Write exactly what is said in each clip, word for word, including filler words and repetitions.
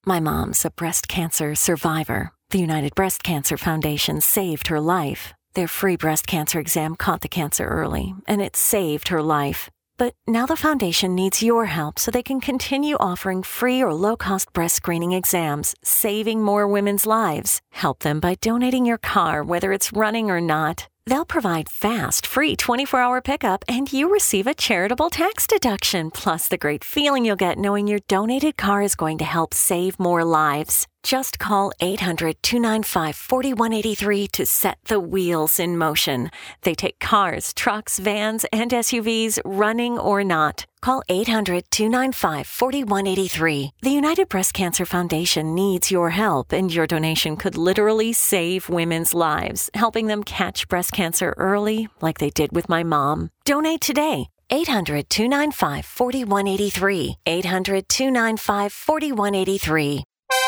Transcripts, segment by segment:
My mom's a breast cancer survivor. The United Breast Cancer Foundation saved her life. Their free breast cancer exam caught the cancer early, and it saved her life. But now the foundation needs your help so they can continue offering free or low-cost breast screening exams, saving more women's lives. Help them by donating your car, whether it's running or not. They'll provide fast, free twenty-four hour pickup, and you receive a charitable tax deduction, plus the great feeling you'll get knowing your donated car is going to help save more lives. Just call eight hundred, two nine five, four one eight three to set the wheels in motion. They take cars, trucks, vans, and S U Vs, running or not. Call eight hundred, two nine five, four one eight three. The United Breast Cancer Foundation needs your help, and your donation could literally save women's lives, helping them catch breast cancer early, like they did with my mom. Donate today. eight hundred, two nine five, four one eight three. eight hundred, two nine five, four one eight three.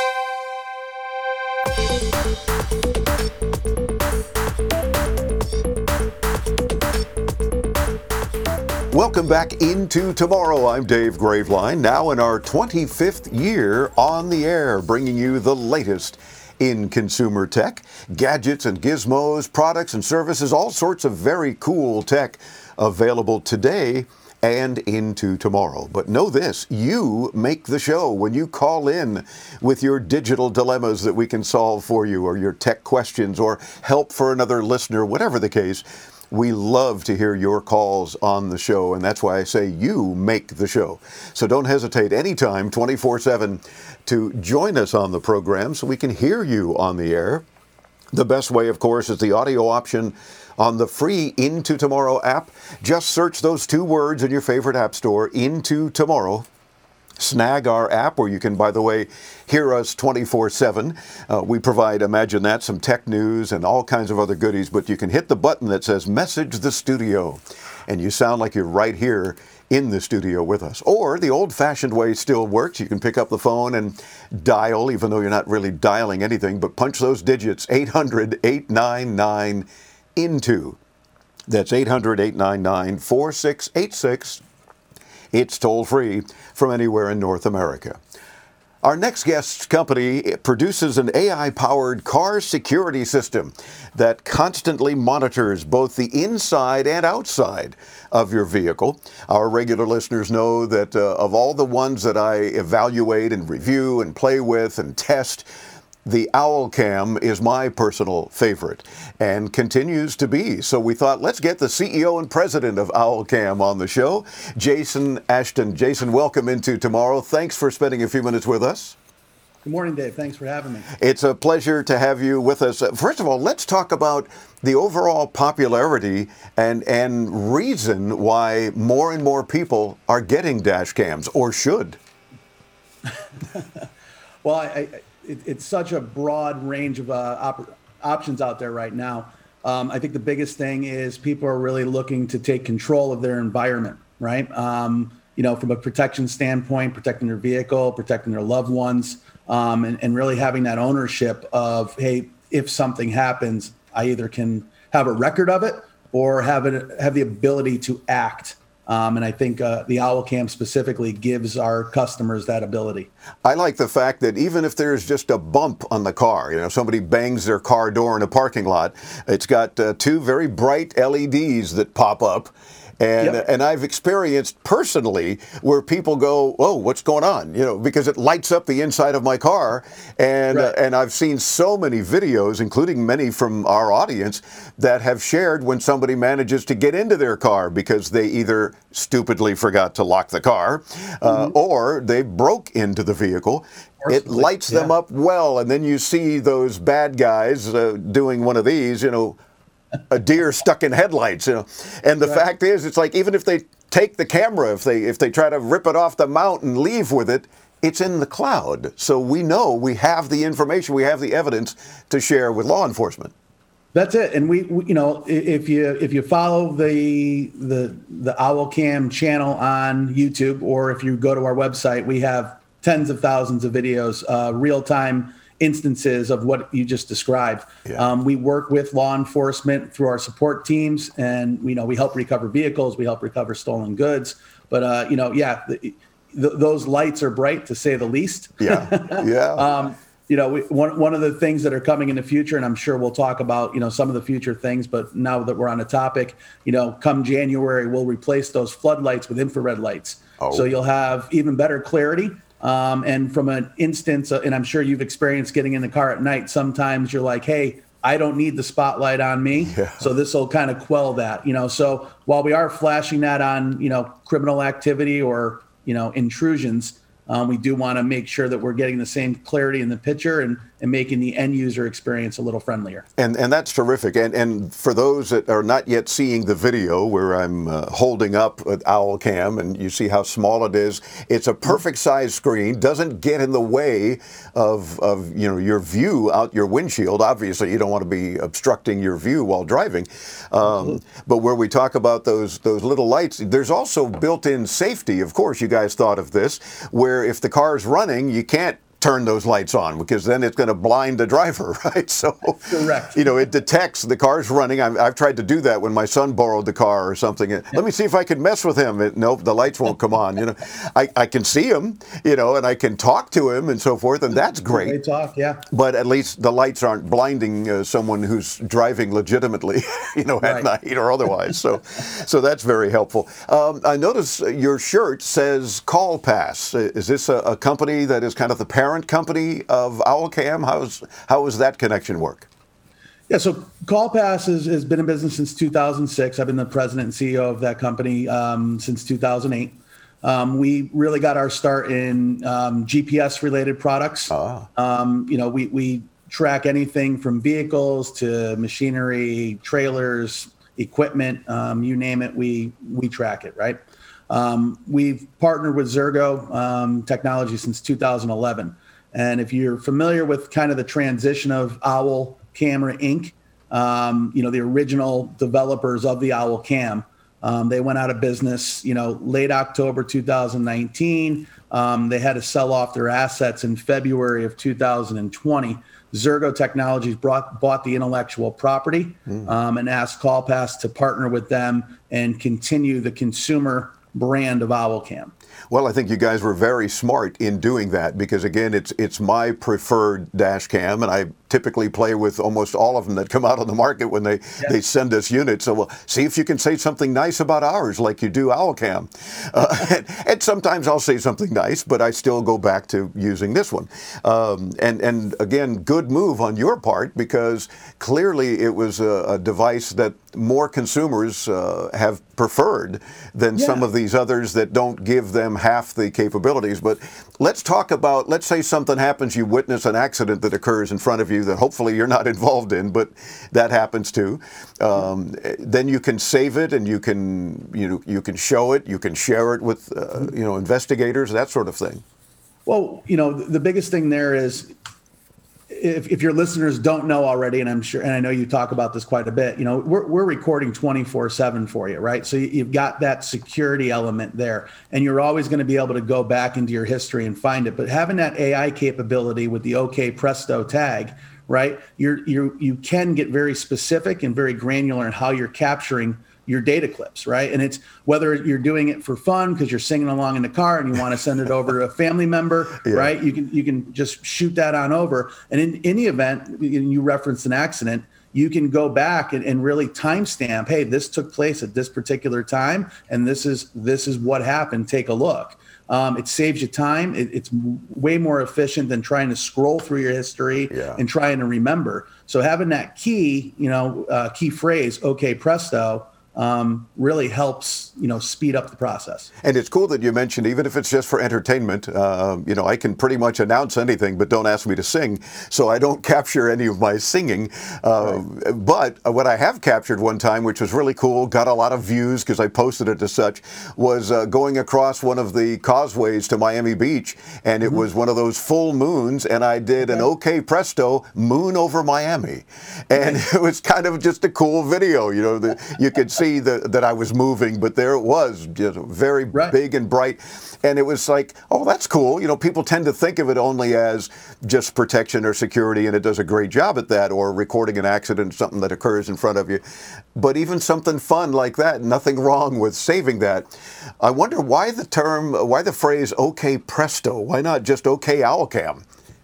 Welcome back into Tomorrow. I'm Dave Graveline, now in our twenty-fifth year on the air, bringing you the latest in consumer tech, gadgets and gizmos, products and services, all sorts of very cool tech available today and into tomorrow. But know this, you make the show when you call in with your digital dilemmas that we can solve for you, or your tech questions, or help for another listener, whatever the case. We love to hear your calls on the show, and that's why I say you make the show. So don't hesitate anytime, twenty-four seven, to join us on the program so we can hear you on the air. The best way, of course, is the audio option on the free Into Tomorrow app. Just search those two words in your favorite app store, Into Tomorrow. Snag our app, where you can, by the way, hear us twenty-four seven. Uh, we provide, imagine that, some tech news and all kinds of other goodies, but you can hit the button that says Message the Studio, and you sound like you're right here in the studio with us. Or the old-fashioned way still works. You can pick up the phone and dial, even though you're not really dialing anything, but punch those digits, eight hundred, eight nine nine, INTO. That's eight hundred, eight nine nine, four six eight six. It's toll-free from anywhere in North America. Our next guest's company produces an A I-powered car security system that constantly monitors both the inside and outside of your vehicle. Our regular listeners know that uh, of all the ones that I evaluate and review and play with and test, the OwlCam is my personal favorite and continues to be. So we thought, let's get the C E O and president of OwlCam on the show, Jason Ashton. Jason, welcome into Tomorrow. Thanks for spending a few minutes with us. Good morning, Dave. Thanks for having me. It's a pleasure to have you with us. First of all, let's talk about the overall popularity and, and reason why more and more people are getting dash cams, or should. Well, I... I It, it's such a broad range of uh, op- options out there right now. Um, I think the biggest thing is people are really looking to take control of their environment, right? Um, you know, from a protection standpoint, protecting their vehicle, protecting their loved ones, um, and, and really having that ownership of, hey, if something happens, I either can have a record of it or have it have the ability to act. Um, and I think uh, the OwlCam specifically gives our customers that ability. I like the fact that even if there's just a bump on the car, you know, somebody bangs their car door in a parking lot, it's got uh, two very bright L E Ds that pop up. And yep. and I've experienced personally where people go, "Oh, what's going on?" You know, because it lights up the inside of my car, and right. uh, and I've seen so many videos, including many from our audience, that have shared when somebody manages to get into their car because they either stupidly forgot to lock the car, uh, mm-hmm. or they broke into the vehicle. It lights yeah. them up well, and then you see those bad guys uh, doing one of these, you know. A deer stuck in headlights, you know. And the right. fact is, it's like even if they take the camera, if they if they try to rip it off the mount and leave with it, it's in the cloud. So we know we have the information, we have the evidence to share with law enforcement. That's it. And we, we you know, if you if you follow the the the OwlCam channel on YouTube, or if you go to our website, we have tens of thousands of videos, uh, real time instances of what you just described. Yeah. Um, we work with law enforcement through our support teams, and you know we help recover vehicles, we help recover stolen goods. But uh, you know, yeah, the, th- those lights are bright, to say the least. Yeah, yeah. um, you know, we, one one of the things that are coming in the future, and I'm sure we'll talk about, you know, some of the future things, but now that we're on the topic, you know, come January, we'll replace those floodlights with infrared lights. Oh. So you'll have even better clarity. Um, and from an instance, uh, and I'm sure you've experienced getting in the car at night, sometimes you're like, hey, I don't need the spotlight on me. Yeah. So this will kind of quell that, you know. So while we are flashing that on, you know, criminal activity or, you know, intrusions, Um, we do want to make sure that we're getting the same clarity in the picture and, and making the end user experience a little friendlier. And and that's terrific. And and for those that are not yet seeing the video where I'm uh, holding up an OwlCam and you see how small it is, it's a perfect size screen, doesn't get in the way of, of you know, your view out your windshield. Obviously, you don't want to be obstructing your view while driving. Um, but where we talk about those, those little lights, there's also built-in safety. Of course, you guys thought of this, where if the car is running, you can't turn those lights on because then it's going to blind the driver, right? So, correct. You know, it detects the car's running. I've, I've tried to do that when my son borrowed the car or something. Yep. Let me see if I can mess with him. It, nope, the lights won't come on. You know, I, I can see him, you know, and I can talk to him and so forth, and that's great. They talk, yeah. But at least the lights aren't blinding uh, someone who's driving legitimately, you know, at Right. night or otherwise. So, so that's very helpful. Um, I notice your shirt says Call Pass. Is this a, a company that is kind of the parent company of OwlCam? How's how does that connection work? Yeah, so CallPass has, has been in business since two thousand six. I've been the president and C E O of that company um, since two thousand eight. Um, we really got our start in um, G P S-related products. Ah. Um, you know, we we track anything from vehicles to machinery, trailers, equipment, um, you name it, we we track it, right? Um, we've partnered with Xirgo um, Technology since two thousand eleven. And if you're familiar with kind of the transition of Owl Camera Incorporated, um, you know, the original developers of the OwlCam, um, they went out of business, you know, late October two thousand nineteen. Um, they had to sell off their assets in February of two thousand twenty. Xirgo Technologies brought, bought the intellectual property mm. um, and asked CallPass to partner with them and continue the consumer brand of OwlCam. Well, I think you guys were very smart in doing that because, again, it's it's my preferred dash cam, and I typically play with almost all of them that come out on the market when they, yeah. they send us units. So, well, see if you can say something nice about ours like you do OwlCam. Uh, and, and sometimes I'll say something nice, but I still go back to using this one. Um, and, and, again, good move on your part because clearly it was a, a device that more consumers uh, have preferred than yeah. some of these others that don't give them half the capabilities. But let's talk about, let's say something happens, you witness an accident that occurs in front of you that hopefully you're not involved in, but that happens too. Um, then you can save it and you can, you know, you can show it, you can share it with, uh, you know, investigators, that sort of thing. Well, you know, the biggest thing there is, If, if your listeners don't know already, and I'm sure, and I know you talk about this quite a bit, you know, we're, we're recording twenty-four seven for you, right? So you've got that security element there, and you're always going to be able to go back into your history and find it. But having that A I capability with the OK Presto tag, right? You're you you can get very specific and very granular in how you're capturing your data clips, right? And it's whether you're doing it for fun because you're singing along in the car and you want to send it over to a family member, yeah. right? You can you can just shoot that on over. And in any event, you referenced an accident, you can go back and, and really timestamp, hey, this took place at this particular time, and this is this is what happened. Take a look. Um, it saves you time. It, it's way more efficient than trying to scroll through your history yeah. and trying to remember. So having that key, you know, uh, key phrase, OK Presto, Um, really helps, you know, speed up the process. And it's cool that you mentioned, even if it's just for entertainment, uh, you know, I can pretty much announce anything, but don't ask me to sing. So I don't capture any of my singing. Uh, right. But what I have captured one time, which was really cool, got a lot of views because I posted it as such, was uh, going across one of the causeways to Miami Beach. And it mm-hmm. was one of those full moons. And I did an OK Presto moon over Miami. And it was kind of just a cool video. You know, the, you could see see the, that I was moving, but there it was, just very Right. big and bright. And it was like, oh, that's cool. You know, people tend to think of it only as just protection or security, and it does a great job at that, or recording an accident, something that occurs in front of you. But even something fun like that, nothing wrong with saving that. I wonder why the term, why the phrase, OK Presto? Why not just OK Owlcam?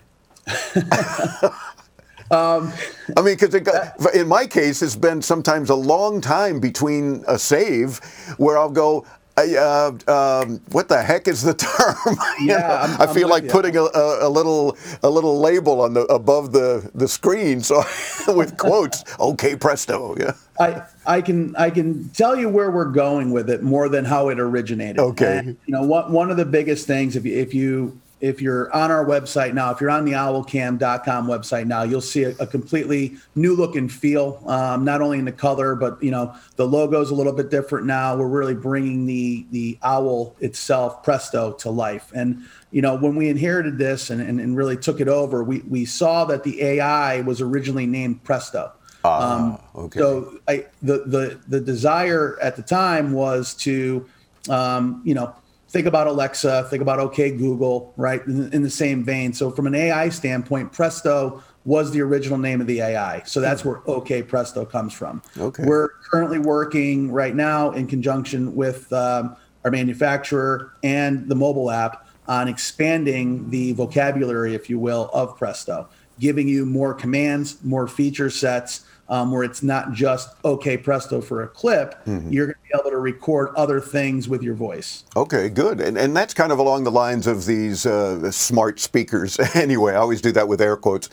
Um, I mean, because in my case, it's been sometimes a long time between a save where I'll go, uh, um, what the heck is the term? You Yeah, know, I'm- I I'm feel with like you. putting a, a, a little a little label on the above the, the screen, so with quotes, "Okay, presto." Yeah. I I can I can tell you where we're going with it more than how it originated. Okay. And, you know, one one of the biggest things, if you if you if you're on our website now, if you're on the owlcam dot com website now, you'll see a, a completely new look and feel. Um, not only in the color, but you know, the logo's a little bit different now. We're really bringing the the owl itself, Presto, to life. And you know, when we inherited this and, and, and really took it over, we we saw that the A I was originally named Presto. Ah, okay. So I, the, the, the desire at the time was to, um, you know, think about Alexa, think about OK Google, right, in, in the same vein. So from an A I standpoint, Presto was the original name of the A I. So that's where OK Presto comes from. Okay. We're currently working right now in conjunction with um, our manufacturer and the mobile app on expanding the vocabulary, if you will, of Presto, giving you more commands, more feature sets, um, where it's not just OK Presto for a clip. Mm-hmm. You're going to be able to record other things with your voice. Okay, good. And and that's kind of along the lines of these uh, smart speakers. Anyway, I always do that with air quotes.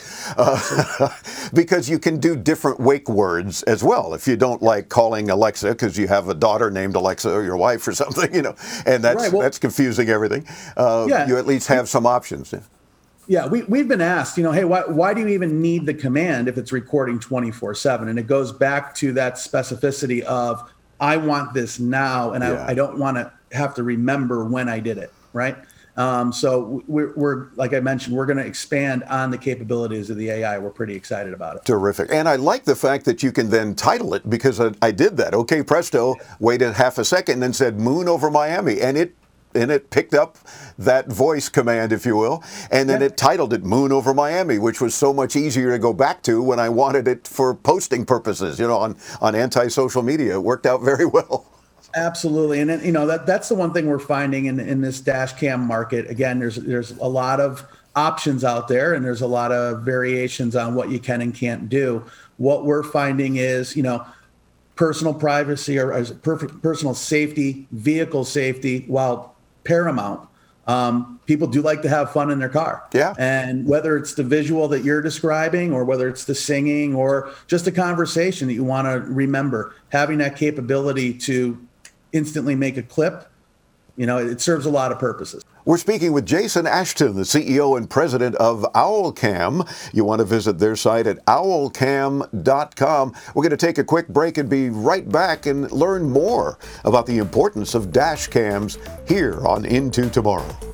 Uh, because you can do different wake words as well. If you don't like calling Alexa because you have a daughter named Alexa or your wife or something, you know, and that's, right, well, that's confusing everything. Uh, yeah. You at least have some options. Yeah, we, we've been asked, you know, hey, why, why do you even need the command if it's recording twenty-four seven? And it goes back to that specificity of, I want this now, and Yeah. I, I don't want to have to remember when I did it, right? Um, so we're, we're, like I mentioned, we're going to expand on the capabilities of the A I. We're pretty excited about it. Terrific. And I like the fact that you can then title it, because I, I did that. OK Presto, waited half a second, and then said moon over Miami, and it and it picked up that voice command, if you will, and then Yeah. it titled it Moon Over Miami, which was so much easier to go back to when I wanted it for posting purposes, you know, on, on anti-social media. It worked out very well. Absolutely, and then, you know, that that's the one thing we're finding in in this dash cam market. Again, there's there's a lot of options out there, and there's a lot of variations on what you can and can't do. What we're finding is, you know, personal privacy or, or perfect personal safety, vehicle safety, while paramount. Um, people do like to have fun in their car. Yeah. And whether it's the visual that you're describing, or whether it's the singing, or just a conversation that you want to remember, having that capability to instantly make a clip, you know, it serves a lot of purposes. We're speaking with Jason Ashton, the C E O and president of Owlcam. You want to visit their site at owlcam dot com. We're going to take a quick break and be right back and learn more about the importance of dash cams here on Into Tomorrow.